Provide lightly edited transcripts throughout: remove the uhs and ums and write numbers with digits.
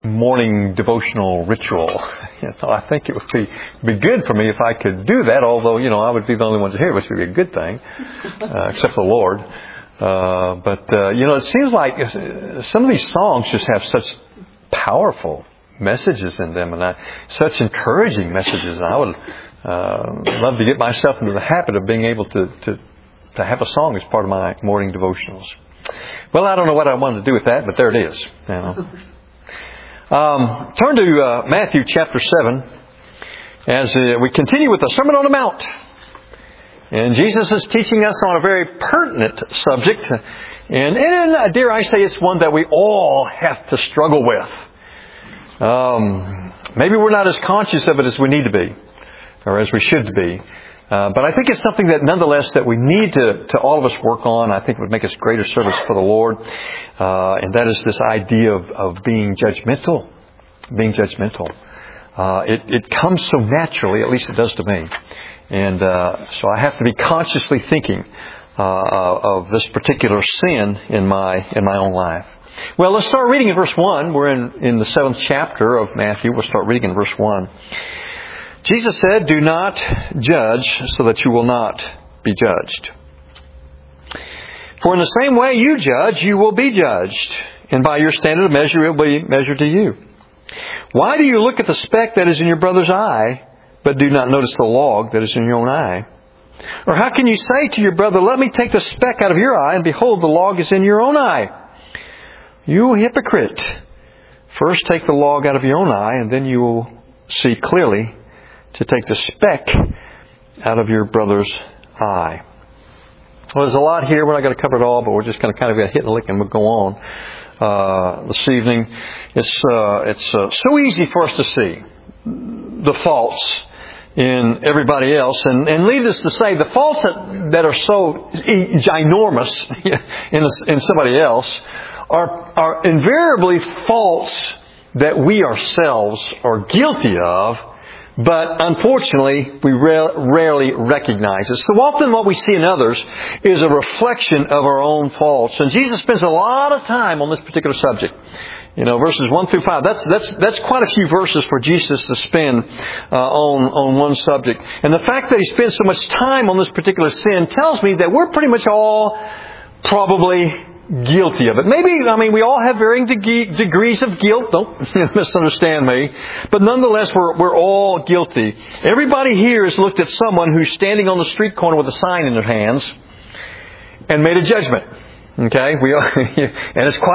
morning devotional ritual. I think it would be good for me if I could do that, although, I would be the only one to hear it, which would be a good thing, except for the Lord. But it seems like some of these songs just have such powerful messages in them, and such encouraging messages. And I would love to get myself into the habit of being able to have a song as part of my morning devotionals. Well, I don't know what I wanted to do with that, but there it is. Turn to Matthew chapter 7 as we continue with the Sermon on the Mount. And Jesus is teaching us on a very pertinent subject. And dare I say, it's one that we all have to struggle with. Maybe we're not as conscious of it as we need to be, or as we should be. But I think it's something that nonetheless that we need to all of us work on. I think it would make us greater service for the Lord. And that is this idea of being judgmental. Being judgmental. It comes so naturally, at least it does to me. And so I have to be consciously thinking of this particular sin in my own life. Well, let's start reading in verse 1. We're in the 7th chapter of Matthew. We'll start reading in verse 1. Jesus said, "Do not judge so that you will not be judged. For in the same way you judge, you will be judged. And by your standard of measure, it will be measured to you. Why do you look at the speck that is in your brother's eye, but do not notice the log that is in your own eye? Or how can you say to your brother, 'Let me take the speck out of your eye,' and behold, the log is in your own eye? You hypocrite! First take the log out of your own eye, and then you will see clearly to take the speck out of your brother's eye." Well, there's a lot here. We're not going to cover it all, but we're just going to kind of hit a lick and we'll go on this evening. It's so easy for us to see the faults in everybody else, and needless to say, the faults that are so ginormous in somebody else are invariably faults that we ourselves are guilty of. But unfortunately, we rarely recognize it. So often what we see in others is a reflection of our own faults. And Jesus spends a lot of time on this particular subject. Verses 1 through 5. That's quite a few verses for Jesus to spend on one subject. And the fact that He spends so much time on this particular sin tells me that we're pretty much all probably guilty of it. We all have varying degrees of guilt. Don't misunderstand me. But nonetheless, we're all guilty. Everybody here has looked at someone who's standing on the street corner with a sign in their hands and made a judgment. Okay, and it's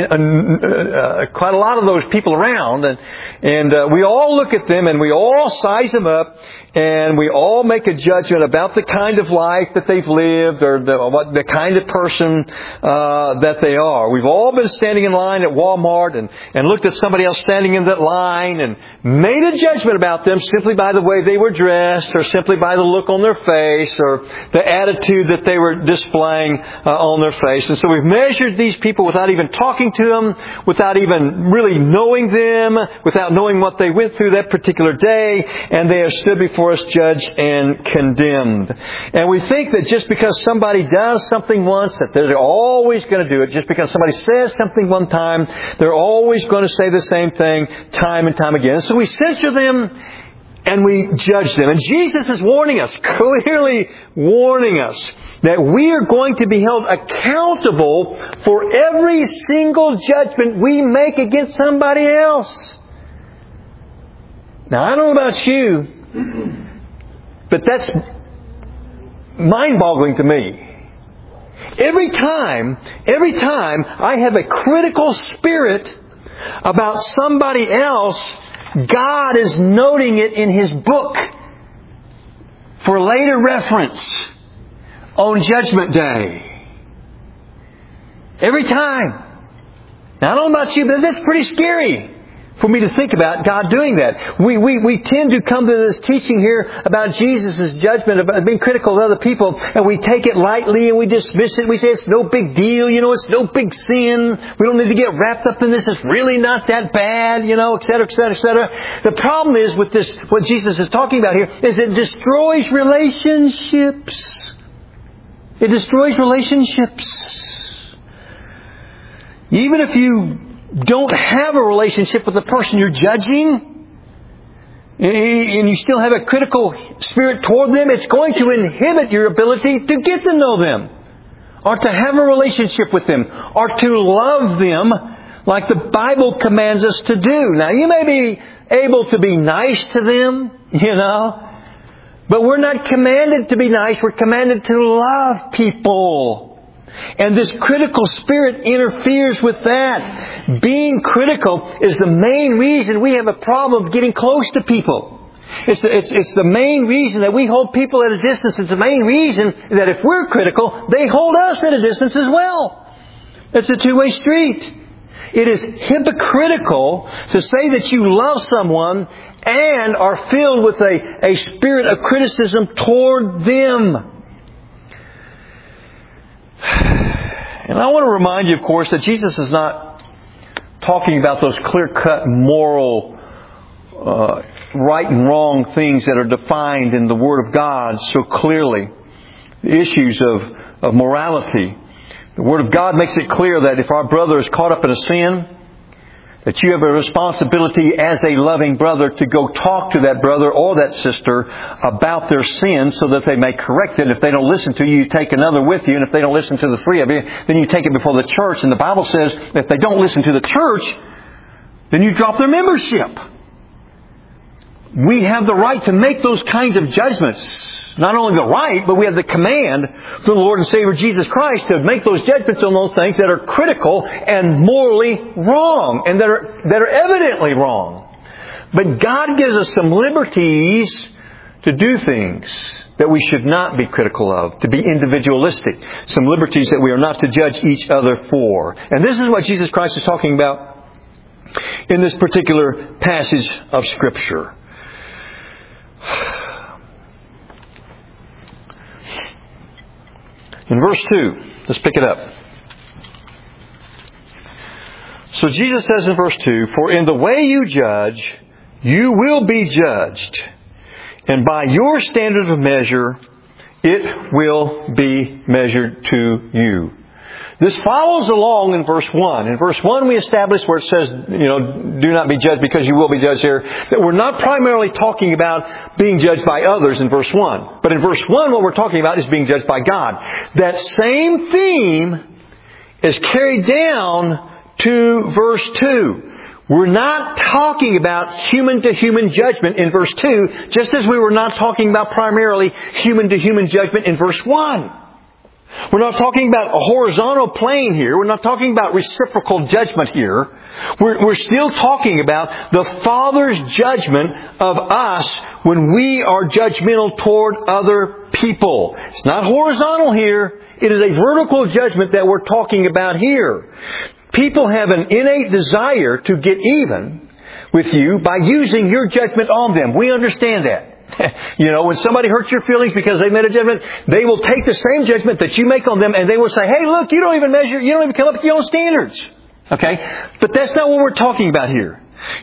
quite a lot of those people around, and we all look at them and we all size them up. And we all make a judgment about the kind of life that they've lived, or the kind of person that they are. We've all been standing in line at Walmart and looked at somebody else standing in that line and made a judgment about them simply by the way they were dressed, or simply by the look on their face, or the attitude that they were displaying on their face. And so we've measured these people without even talking to them, without even really knowing them, without knowing what they went through that particular day, and they have stood before us judged and condemned. And we think that just because somebody does something once, that they're always going to do it. Just because somebody says something one time, they're always going to say the same thing time and time again. So we censor them and we judge them. And Jesus is warning us, clearly warning us, that we are going to be held accountable for every single judgment we make against somebody else. Now, I don't know about you, but that's mind-boggling to me. Every time I have a critical spirit about somebody else, God is noting it in His book for later reference on Judgment Day. Every time. Now, I don't know about you, but that's pretty scary for me to think about God doing that. We tend to come to this teaching here about Jesus' judgment, about being critical of other people, and we take it lightly and we dismiss it. We say it's no big deal, it's no big sin. We don't need to get wrapped up in this. It's really not that bad, et cetera, et cetera, et cetera. The problem is with this, what Jesus is talking about here, is it destroys relationships. It destroys relationships. Even if you don't have a relationship with the person you're judging, and you still have a critical spirit toward them, it's going to inhibit your ability to get to know them, or to have a relationship with them, or to love them like the Bible commands us to do. Now, you may be able to be nice to them, but we're not commanded to be nice. We're commanded to love people. And this critical spirit interferes with that. Being critical is the main reason we have a problem of getting close to people. It's the main reason that we hold people at a distance. It's the main reason that if we're critical, they hold us at a distance as well. It's a two-way street. It is hypocritical to say that you love someone and are filled with a spirit of criticism toward them. And I want to remind you, of course, that Jesus is not talking about those clear-cut moral right and wrong things that are defined in the Word of God so clearly. The issues of morality. The Word of God makes it clear that if our brother is caught up in a sin, that you have a responsibility as a loving brother to go talk to that brother or that sister about their sin so that they may correct it. If they don't listen to you, you take another with you. And if they don't listen to the three of you, then you take it before the church. And the Bible says if they don't listen to the church, then you drop their membership. We have the right to make those kinds of judgments. Not only the right, but we have the command from the Lord and Savior Jesus Christ to make those judgments on those things that are critical and morally wrong, and that are evidently wrong. But God gives us some liberties to do things that we should not be critical of, to be individualistic. Some liberties that we are not to judge each other for. And this is what Jesus Christ is talking about in this particular passage of Scripture. In verse 2, let's pick it up. So Jesus says in verse 2, "For in the way you judge, you will be judged. And by your standard of measure, it will be measured to you." This follows along in verse 1. In verse 1 we established where it says, do not be judged because you will be judged here, that we're not primarily talking about being judged by others in verse 1. But in verse 1 what we're talking about is being judged by God. That same theme is carried down to verse 2. We're not talking about human-to-human judgment in verse 2, just as we were not talking about primarily human-to-human judgment in verse 1. We're not talking about a horizontal plane here. We're not talking about reciprocal judgment here. We're still talking about the Father's judgment of us when we are judgmental toward other people. It's not horizontal here. It is a vertical judgment that we're talking about here. People have an innate desire to get even with you by using your judgment on them. We understand that. When somebody hurts your feelings because they made a judgment, they will take the same judgment that you make on them and they will say, "Hey, look, you don't even come up with your own standards." Okay? But that's not what we're talking about here.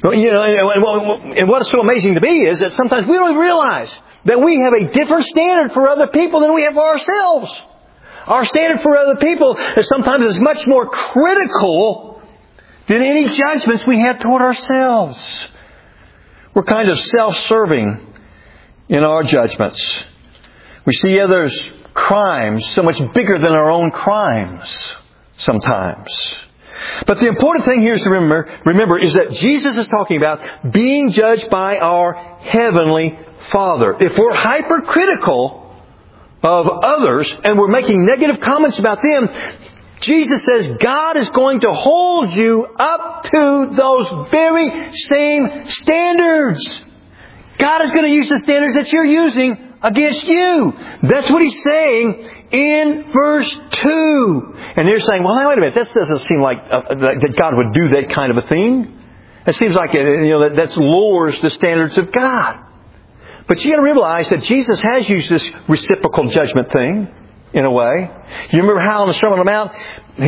And what's so amazing to me is that sometimes we don't realize that we have a different standard for other people than we have for ourselves. Our standard for other people is sometimes much more critical than any judgments we have toward ourselves. We're kind of self-serving in our judgments. We see others' crimes so much bigger than our own crimes sometimes. But the important thing here is to remember is that Jesus is talking about being judged by our Heavenly Father. If we're hypercritical of others and we're making negative comments about them, Jesus says God is going to hold you up to those very same standards. God is going to use the standards that you're using against you. That's what He's saying in verse 2. And you're saying, well, wait a minute, that doesn't seem like that God would do that kind of a thing. It seems like that lowers the standards of God. But you got to realize that Jesus has used this reciprocal judgment thing in a way. You remember how on the Sermon on the Mount,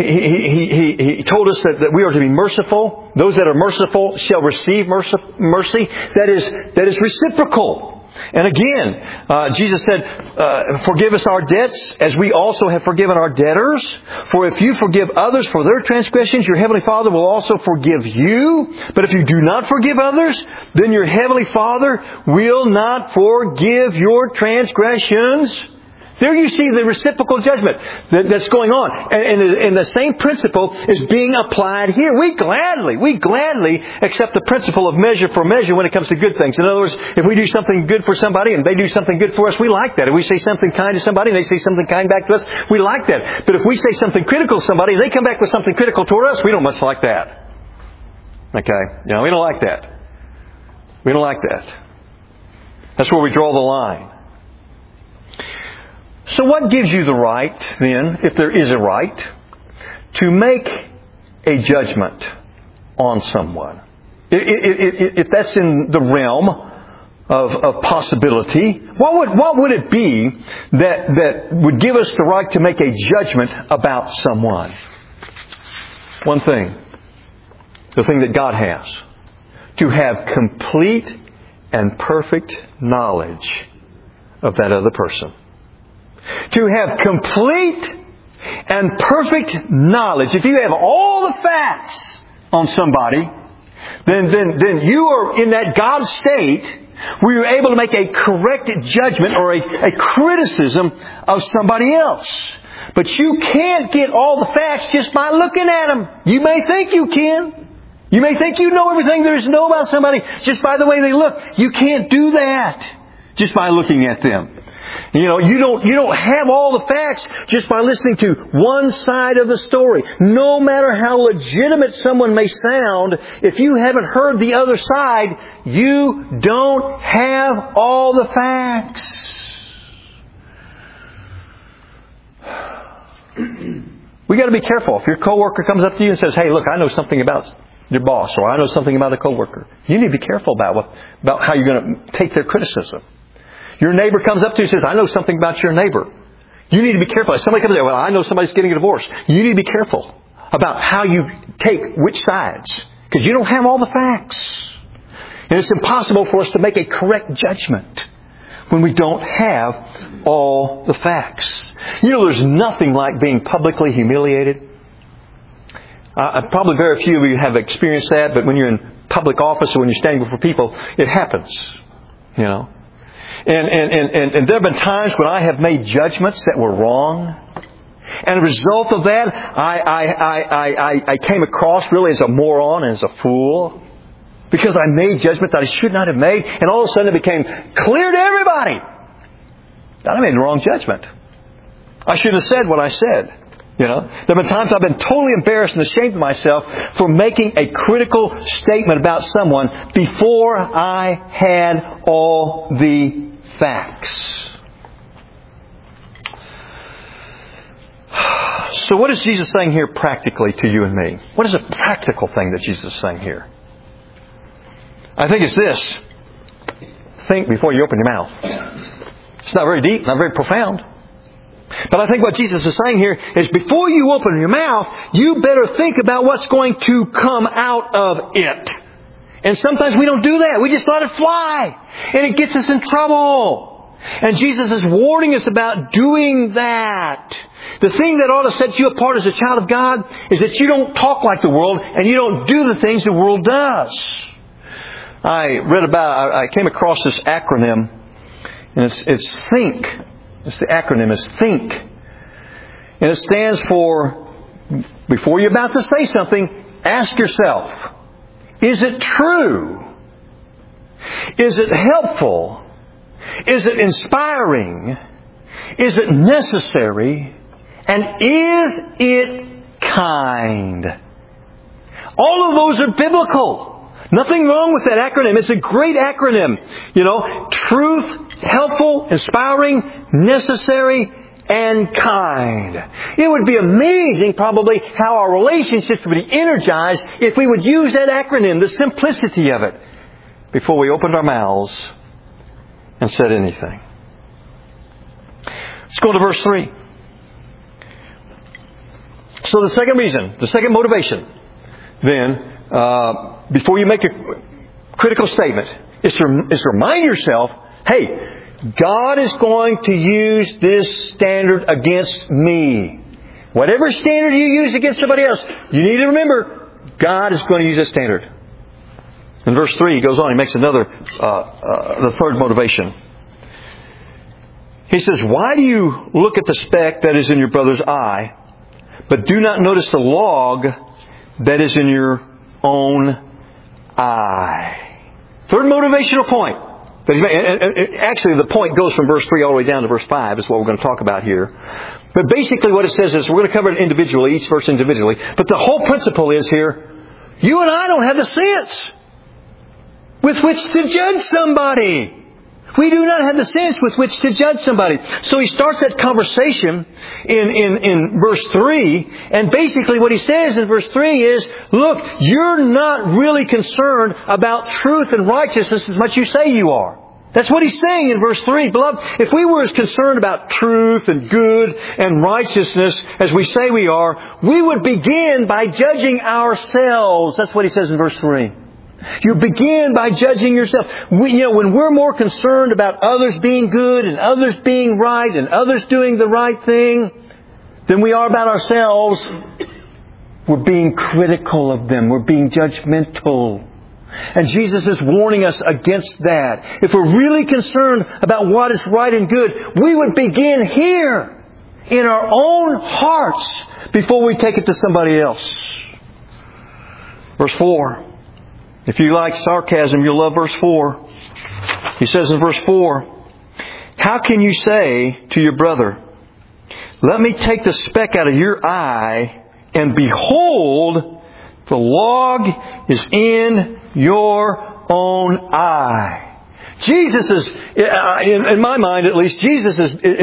He told us that we are to be merciful. Those that are merciful shall receive mercy. That is reciprocal. And again, Jesus said, forgive us our debts as we also have forgiven our debtors. For if you forgive others for their transgressions, your Heavenly Father will also forgive you. But if you do not forgive others, then your Heavenly Father will not forgive your transgressions. There you see the reciprocal judgment that's going on. And the same principle is being applied here. We gladly accept the principle of measure for measure when it comes to good things. In other words, if we do something good for somebody and they do something good for us, we like that. If we say something kind to somebody and they say something kind back to us, we like that. But if we say something critical to somebody and they come back with something critical toward us, we don't much like that. Okay? You know, we don't like that. We don't like that. That's where we draw the line. So what gives you the right, then, if there is a right, to make a judgment on someone? If that's in the realm of possibility, what would it be that would give us the right to make a judgment about someone? One thing. The thing that God has. To have complete and perfect knowledge of that other person. To have complete and perfect knowledge. If you have all the facts on somebody, then you are in that God state where you're able to make a correct judgment or a criticism of somebody else. But you can't get all the facts just by looking at them. You may think you can. You may think you know everything there is to know about somebody just by the way they look. You can't do that just by looking at them. You know, you don't have all the facts just by listening to one side of the story. No matter how legitimate someone may sound, if you haven't heard the other side, you don't have all the facts. We got to be careful. If your coworker comes up to you and says, "Hey, look, I know something about your boss," or "I know something about a coworker," you need to be careful about how you're going to take their criticism. Your neighbor comes up to you and says, "I know something about your neighbor." You need to be careful. If somebody comes there, "Well, I know somebody's getting a divorce." You need to be careful about how you take which sides. Because you don't have all the facts. And it's impossible for us to make a correct judgment when we don't have all the facts. You know, there's nothing like being publicly humiliated. Probably very few of you have experienced that, but when you're in public office or when you're standing before people, it happens. You know. And there have been times when I have made judgments that were wrong. And as a result of that, I came across really as a moron and as a fool. Because I made judgments that I should not have made. And all of a sudden it became clear to everybody that I made the wrong judgment. I shouldn't have said what I said. You know, there have been times I've been totally embarrassed and ashamed of myself for making a critical statement about someone before I had all the facts. So what is Jesus saying here practically to you and me? What is a practical thing that Jesus is saying here? I think it's this. Think before you open your mouth. It's not very deep, not very profound. But I think what Jesus is saying here is before you open your mouth, you better think about what's going to come out of it. And sometimes we don't do that. We just let it fly. And it gets us in trouble. And Jesus is warning us about doing that. The thing that ought to set you apart as a child of God is that you don't talk like the world and you don't do the things the world does. I came across this acronym, and it's THINK. It's the acronym is THINK. And it stands for, before you're about to say something, ask yourself, is it true? Is it helpful? Is it inspiring? Is it necessary? And is it kind? All of those are biblical. Nothing wrong with that acronym. It's a great acronym. You know, truth, helpful, inspiring, necessary, and kind. It would be amazing probably how our relationships would be energized if we would use that acronym, the simplicity of it, before we opened our mouths and said anything. Let's go to verse 3. So the second reason, the second motivation, then, before you make a critical statement, is to remind yourself Hey, God is going to use this standard against me. Whatever standard you use against somebody else, you need to remember, God is going to use this standard. In verse 3, he goes on, he makes another, the third motivation. He says, why do you look at the speck that is in your brother's eye, but do not notice the log that is in your own eye? Third motivational point. Actually, the point goes from verse 3 all the way down to verse 5 is what we're going to talk about here. But basically what it says is, we're going to cover it individually, each verse individually. But the whole principle is here, you and I don't have the sense with which to judge somebody. We do not have the sense with which to judge somebody. So he starts that conversation in verse 3. And basically what he says in verse 3 is, look, you're not really concerned about truth and righteousness as much as you say you are. That's what he's saying in verse 3. Beloved, if we were as concerned about truth and good and righteousness as we say we are, we would begin by judging ourselves. That's what he says in verse 3. You begin by judging yourself. When we're more concerned about others being good and others being right and others doing the right thing than we are about ourselves, we're being critical of them. We're being judgmental. And Jesus is warning us against that. If we're really concerned about what is right and good, we would begin here in our own hearts before we take it to somebody else. Verse 4. If you like sarcasm, you'll love verse 4. He says in verse 4, how can you say to your brother, let me take the speck out of your eye, and behold, the log is in your own eye. Jesus is, in my mind at least, Jesus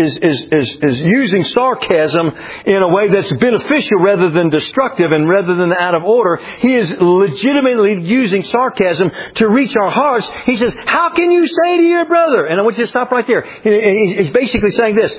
is using sarcasm in a way that's beneficial rather than destructive and rather than out of order. He is legitimately using sarcasm to reach our hearts. He says, how can you say to your brother? And I want you to stop right there. He's basically saying this.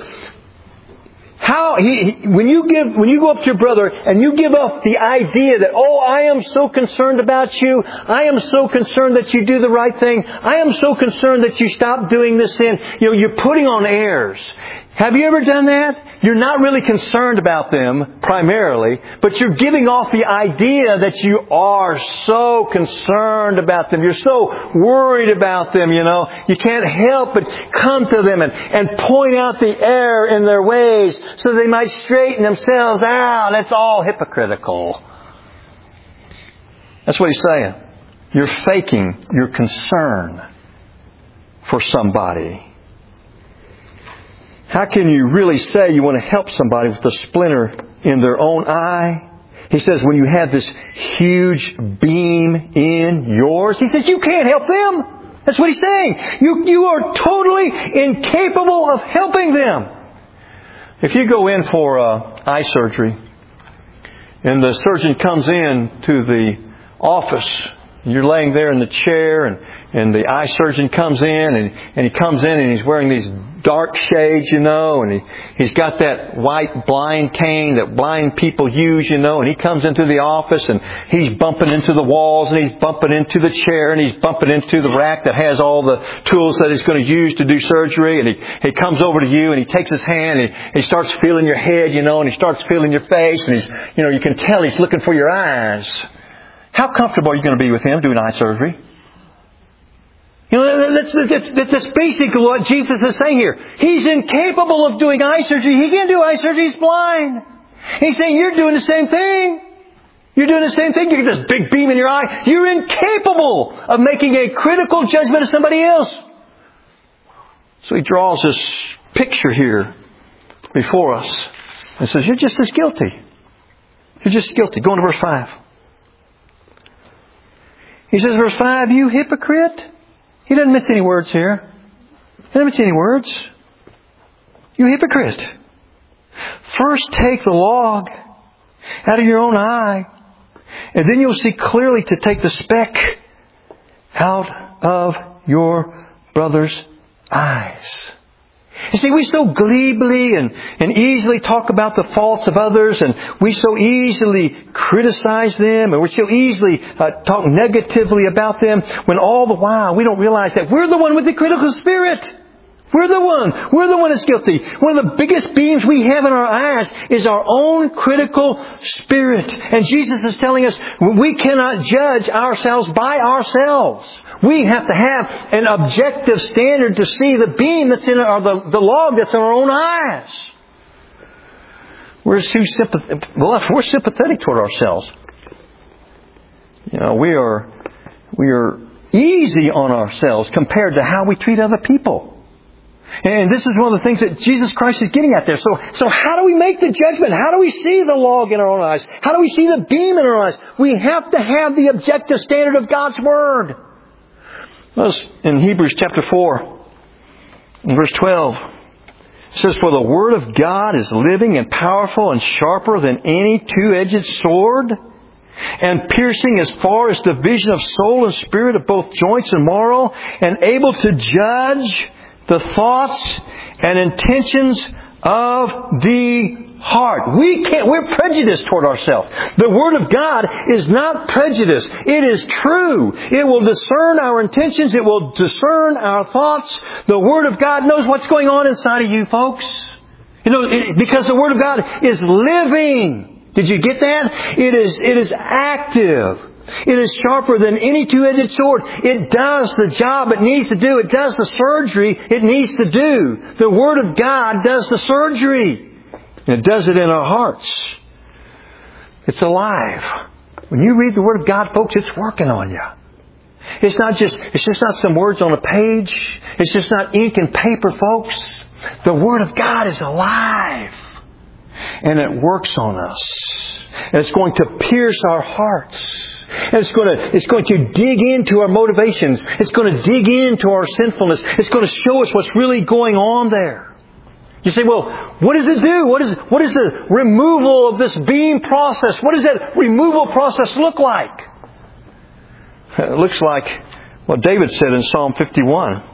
When you go up to your brother and you give up the idea that, I am so concerned about you. I am so concerned that you do the right thing. I am so concerned that you stop doing this sin. You're putting on airs. Have you ever done that? You're not really concerned about them primarily, but you're giving off the idea that you are so concerned about them. You're so worried about them, You can't help but come to them and point out the error in their ways so they might straighten themselves out. That's all hypocritical. That's what he's saying. You're faking your concern for somebody. How can you really say you want to help somebody with a splinter in their own eye? He says, when you have this huge beam in yours, he says, you can't help them. That's what he's saying. You are totally incapable of helping them. If you go in for eye surgery, and the surgeon comes in to the office, you're laying there in the chair, and the eye surgeon comes in, and he comes in and he's wearing these dark shades, and he's got that white blind cane that blind people use, and he comes into the office and he's bumping into the walls and he's bumping into the chair and he's bumping into the rack that has all the tools that he's going to use to do surgery, and he comes over to you and he takes his hand and he starts feeling your head, and he starts feeling your face, and you can tell he's looking for your eyes. How comfortable are you going to be with him doing eye surgery? That's basically what Jesus is saying here. He's incapable of doing eye surgery. He can't do eye surgery. He's blind. He's saying, you're doing the same thing. You're doing the same thing. You get this big beam in your eye. You're incapable of making a critical judgment of somebody else. So he draws this picture here before us and says, you're just as guilty. You're just guilty. Go on to verse 5. He says, verse 5, you hypocrite. He doesn't mince any words here. He doesn't mince any words. You hypocrite. First take the log out of your own eye, and then you'll see clearly to take the speck out of your brother's eyes. You see, we so glibly and easily talk about the faults of others, and we so easily criticize them, and we so easily talk negatively about them, when all the while we don't realize that we're the one with the critical spirit. We're the one that's guilty. One of the biggest beams we have in our eyes is our own critical spirit. And Jesus is telling us we cannot judge ourselves by ourselves. We have to have an objective standard to see the beam that's in or the log that's in our own eyes. We're sympathetic toward ourselves. You know, we are easy on ourselves compared to how we treat other people. And this is one of the things that Jesus Christ is getting at there. So how do we make the judgment? How do we see the log in our own eyes? How do we see the beam in our eyes? We have to have the objective standard of God's Word. In Hebrews chapter 4, verse 12, it says, "For the Word of God is living and powerful and sharper than any two-edged sword, and piercing as far as division of soul and spirit, of both joints and marrow, and able to judge the thoughts and intentions of the heart." We're prejudiced toward ourselves. The Word of God is not prejudice. It is true. It will discern our intentions. It will discern our thoughts. The Word of God knows what's going on inside of you, folks. Because the Word of God is living. Did you get that? It is active. It is sharper than any two-edged sword. It does the job it needs to do. It does the surgery it needs to do. The Word of God does the surgery. And it does it in our hearts. It's alive. When you read the Word of God, folks, it's working on you. It's just not some words on a page. It's just not ink and paper, folks. The Word of God is alive. And it works on us. And it's going to pierce our hearts. And it's going to dig into our motivations. It's going to dig into our sinfulness. It's going to show us what's really going on there. You say, well, what does it do? What is the removal of this beam process? What does that removal process look like? It looks like what David said in Psalm 51.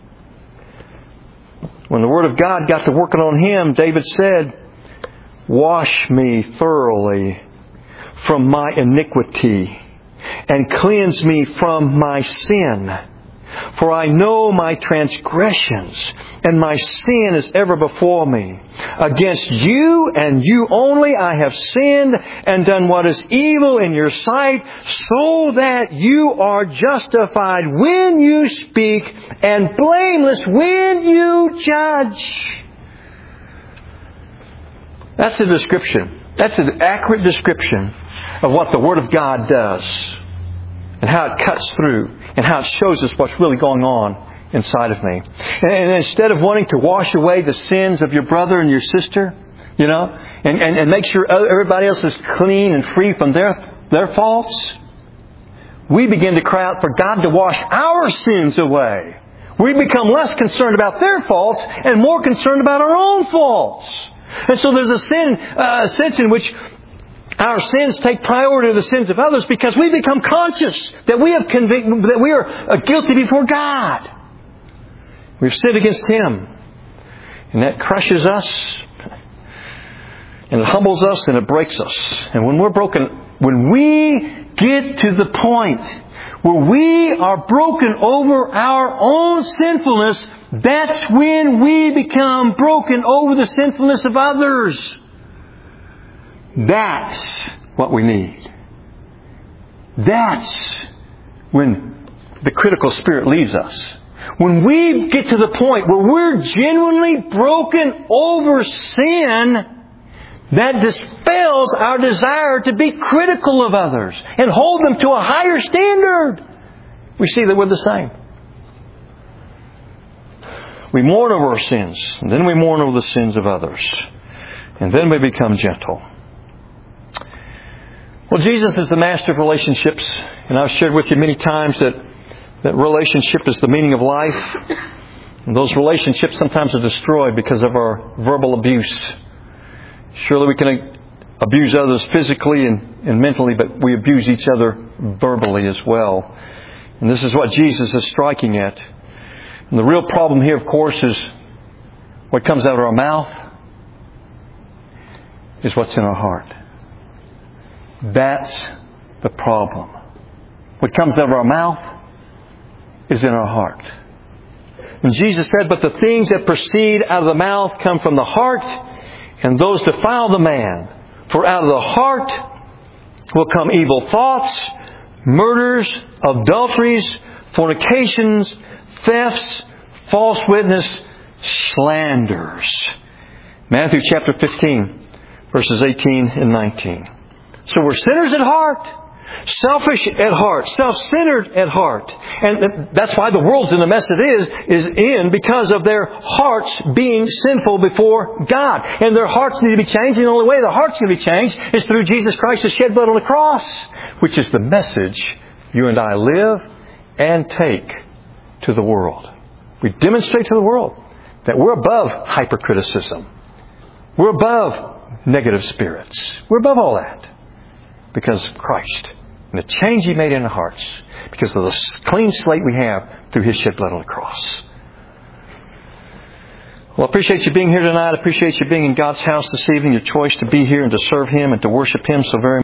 When the Word of God got to working on him, David said, "Wash me thoroughly from my iniquity and cleanse me from my sin. For I know my transgressions, and my sin is ever before me. Against you and you only I have sinned and done what is evil in your sight, so that you are justified when you speak and blameless when you judge." That's a description. That's an accurate description of what the Word of God does and how it cuts through and how it shows us what's really going on inside of me. And instead of wanting to wash away the sins of your brother and your sister, and make sure everybody else is clean and free from their faults, we begin to cry out for God to wash our sins away. We become less concerned about their faults and more concerned about our own faults. And so there's a sense in which our sins take priority to the sins of others because we become conscious that we are guilty before God. We've sinned against Him. And that crushes us. And it humbles us and it breaks us. And when we're broken, when we get to the point where we are broken over our own sinfulness, that's when we become broken over the sinfulness of others. That's what we need. That's when the critical spirit leaves us. When we get to the point where we're genuinely broken over sin, that dispels our desire to be critical of others and hold them to a higher standard. We see that we're the same. We mourn over our sins, and then we mourn over the sins of others. And then we become gentle. Well, Jesus is the master of relationships, and I've shared with you many times that relationship is the meaning of life. And those relationships sometimes are destroyed because of our verbal abuse. Surely we can abuse others physically and mentally, but we abuse each other verbally as well. And this is what Jesus is striking at. And the real problem here, of course, is what comes out of our mouth is what's in our heart. That's the problem. What comes out of our mouth is in our heart. And Jesus said, "But the things that proceed out of the mouth come from the heart, and those defile the man. For out of the heart will come evil thoughts, murders, adulteries, fornications, thefts, false witness, slanders." Matthew chapter 15, verses 18 and 19. So we're sinners at heart, selfish at heart, self-centered at heart. And that's why the world's in the mess it is in because of their hearts being sinful before God. And their hearts need to be changed. And the only way the heart's going to be changed is through Jesus Christ's shed blood on the cross, which is the message you and I live and take to the world. We demonstrate to the world that we're above hypercriticism. We're above negative spirits. We're above all that. Because of Christ and the change He made in our hearts. Because of the clean slate we have through His shed blood on the cross. Well, I appreciate you being here tonight. I appreciate you being in God's house this evening. Your choice to be here and to serve Him and to worship Him so very much.